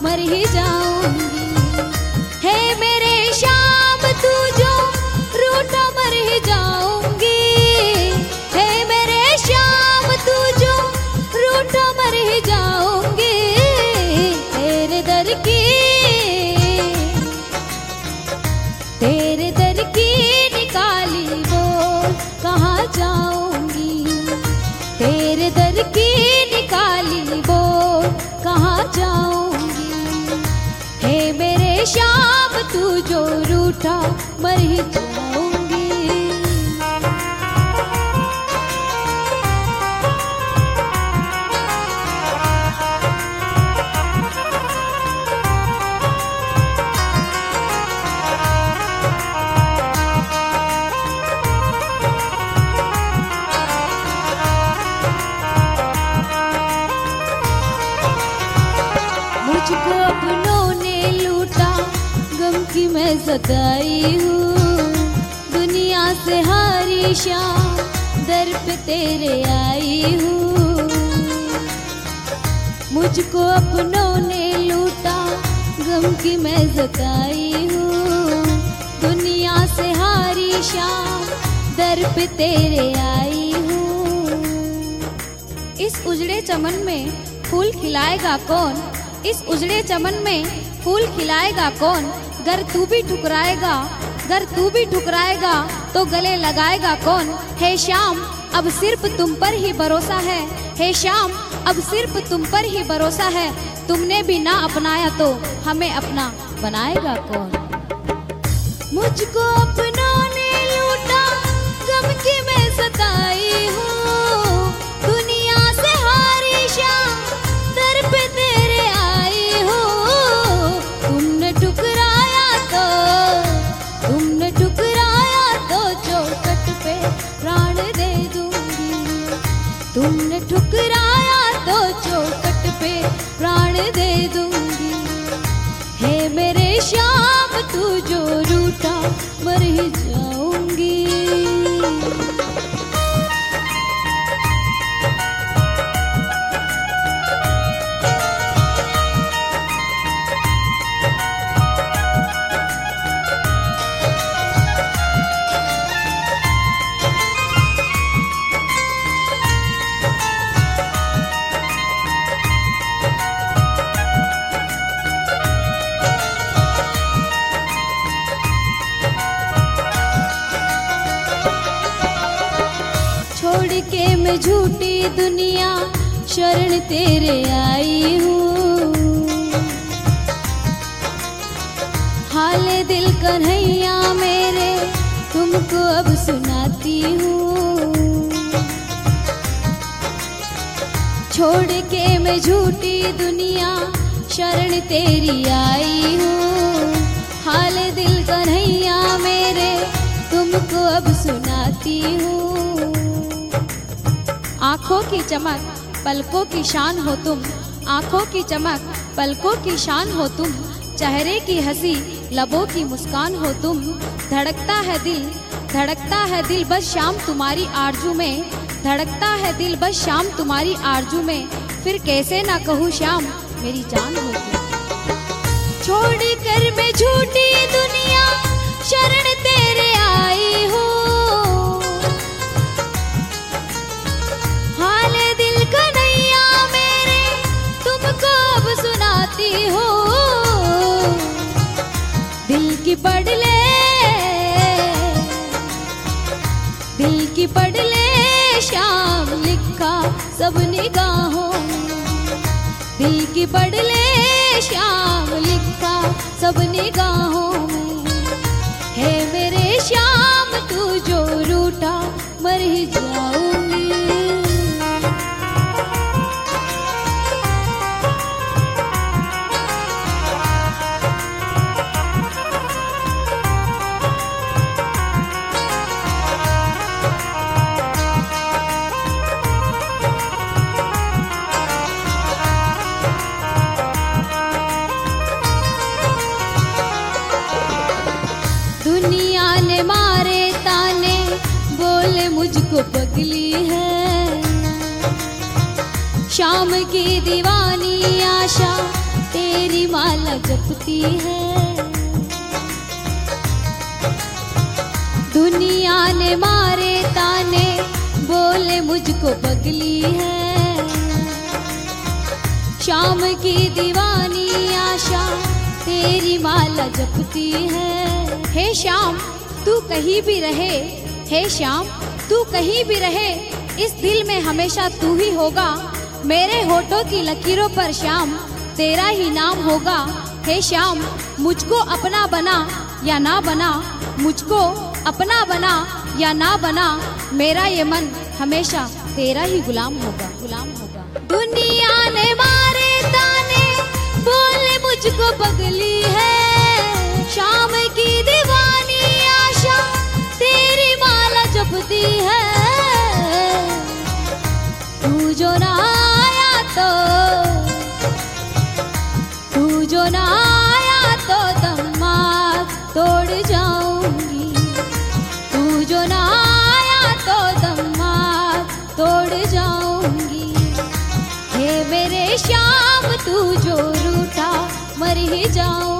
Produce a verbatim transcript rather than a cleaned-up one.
मर ही जाऊंगी। हे मेरे श्याम तू जो रूठा मर ही जाऊंगी। हे मेरे श्याम तू जो रूठा मर ही जाऊंगी। तेरे दर की तेरे दर की निकाली बोल कहाँ जाऊंगी। तेरे दर की निकाली बोल कहाँ जाऊंगी। हे मेरे श्याम तू जो रूठा मर ही जाऊंगी। मुझको अपनों ने लूटा गम की मैं सताई हूँ। दुनिया से हारी शाम दर पे तेरे आई हूँ। मुझको अपनों ने लूटा गम की मैं सताई हूँ। दुनिया से हारी शाम दर पे तेरे आई हूँ। इस उजड़े चमन में फूल खिलाएगा कौन। इस उजड़े चमन में फूल खिलाएगा कौन। गर तू भी ठुकराएगा गर तू भी ठुकराएगा तो गले लगाएगा कौन। हे श्याम अब सिर्फ तुम पर ही भरोसा है। हे श्याम अब सिर्फ तुम पर ही भरोसा है। तुमने भी ना अपनाया तो हमें अपना बनाएगा कौन। मुझको अपनों ने लूटा गम की मैं सताई हूँ। दुनिया से हारी शाम दर पे तेरे आई हूँ। तुमने ठुकराया तो तुमने ठुकराया तो चौखट पे प्राण दे दूंगी। तुमने ठुकराया तो चौखट पे प्राण दे दूंगी। हे मेरे श्याम तू जो रूठा मर ही जाऊंगी। छोड़ के मैं झूठी दुनिया शरण तेरे आई हूँ। हाले दिल कन्हैया मेरे तुमको अब सुनाती हूँ। छोड़ के मैं झूठी दुनिया शरण तेरी आई हूँ। हाले दिल कन्हैया मेरे तुमको अब सुनाती हूँ। आँखों की चमक पलकों की शान हो तुम। आँखों की चमक पलकों की शान हो तुम। चेहरे की हंसी लबों की मुस्कान हो तुम। धड़कता है दिल धड़कता है दिल बस शाम तुम्हारी आरजू में। धड़कता है दिल बस शाम तुम्हारी आरजू में। फिर कैसे ना कहूँ श्याम मेरी जान हो तुम। छोड़ कर मैं झूठी दुनिया शरण तेरे आई हूँ। हाले दिल कन्हैया मेरे तुमको अब सुनाती हूँ। दिल की पढ़ ले दिल की पढ़ ले श्याम लिखा सब निगाहों में। दिल की पढ़ ले श्याम लिखा सब निगाहों में। हे मेरे श्याम तू जो रूठा मर ही जाऊंगी। दुनिया ने मारे ताने बोले मुझको पगली है। शाम की दीवानी आशा तेरे तेरी माला जपती है। दुनिया ने मारे ताने, बोले मुझको पगली है। शाम की दीवानी आशा तेरी माला जपती है। हे शाम तू कहीं भी रहे, हे शाम तू कहीं भी रहे, इस दिल में हमेशा तू ही होगा। मेरे होठों की लकीरों पर शाम तेरा ही नाम होगा। हे शाम मुझको अपना बना या ना बना, मुझको अपना बना या ना बना, मेरा ये मन हमेशा तेरा ही गुलाम होगा, गुलाम होगा। दुनिया ने मारे ताने, बोले मुझको पगली है। शाम की दीवानी आशा तेरी माला जपती है। तू जो ना आया तो, तू जो ना आया तो दिमाग तोड़ जाऊंगी। तू जो ना आया तो दिमाग तोड़ जाऊंगी। हे मेरे शाम तू जो रूठा मर ही जाऊं।